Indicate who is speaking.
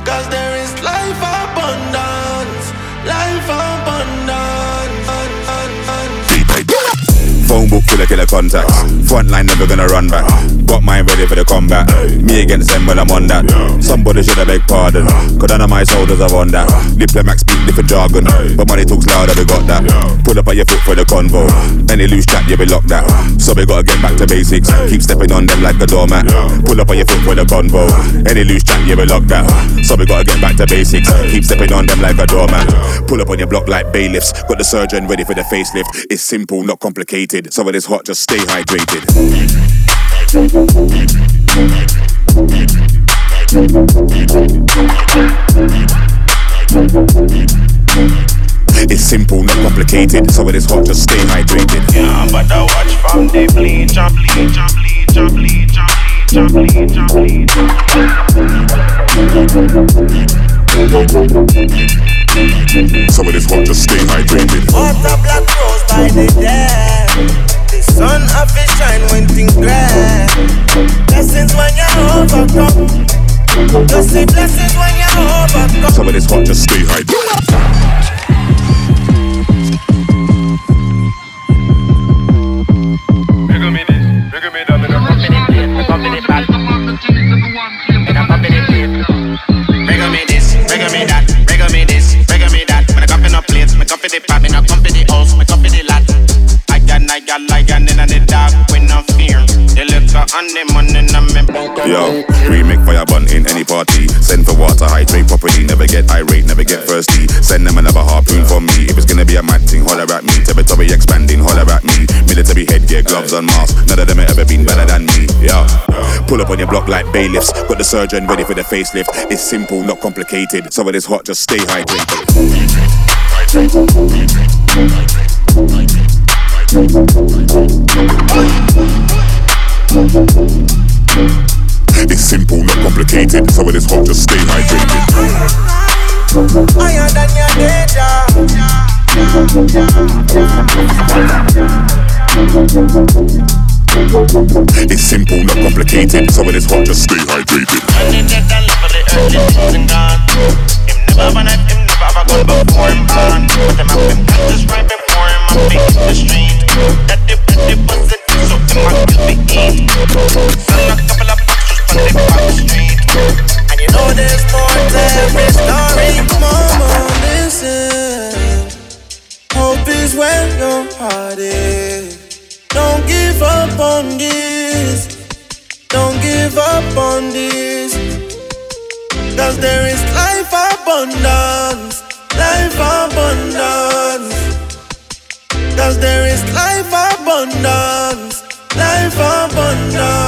Speaker 1: Cause there is life abundance. Life abundance.
Speaker 2: Phone book full of killer contacts. Frontline never gonna run back. Got mine ready for the combat. Me against them when I'm on that. Somebody should have beg pardon. Cause none of my soldiers are on that. Diplomat speak different jargon, but money talks louder, we got that. Pull up on your foot for the convo. Any loose chat, yeah, we lock that. So we gotta get back to basics. Keep stepping on them like a doormat. Pull up on your foot for the convo. Any loose chat, yeah, we lock that. So we gotta get back to basics. Keep stepping on them like a doormat. Pull up on your block like bailiffs. Got the surgeon ready for the facelift. It's simple, not complicated. So when it's hot, just stay hydrated. It's simple, not complicated. So when it's hot, just stay hydrated.
Speaker 1: Yeah, but I watch from the bleach and bleach and bleach and bleach and bleach and bleach and bleach.
Speaker 2: So when it's hot, just stay hydrated.
Speaker 1: Water black rose by the dead. The sun of it shine when things grand. Blessings when you overcome. Just say blessings when you overcome.
Speaker 2: So when it's hot, just stay hydrated. Yo, we make fire bun in any party. Send for water, hydrate properly. Never get irate, never get thirsty. Send them another harpoon for me. If it's gonna be a mad thing, holler at me. Territory expanding, holler at me. Military headgear, gloves and masks. None of them have ever been better than me. Yeah, pull up on your block like bailiffs. Got the surgeon ready for the facelift. It's simple, not complicated. So when it's hot, just stay hydrated. It's simple, not complicated. So when it's hot, just stay hydrated.
Speaker 1: Higher than your nature.
Speaker 2: It's simple, not complicated. So when it's hot, just stay hydrated.
Speaker 1: And in that level of the earth, this is gone. Him never have a knife, him never have a gun before him born. But them have them practice right before him and make it the street. That the bus it so him have to be eat. Sell a couple of boxes from the back street. And you know there's more to every story. Mama, listen. Hope is where your heart is. Don't give up on this. Don't give up on this. Cause there is life abundance. Life abundance. Cause there is life abundance. Life abundance.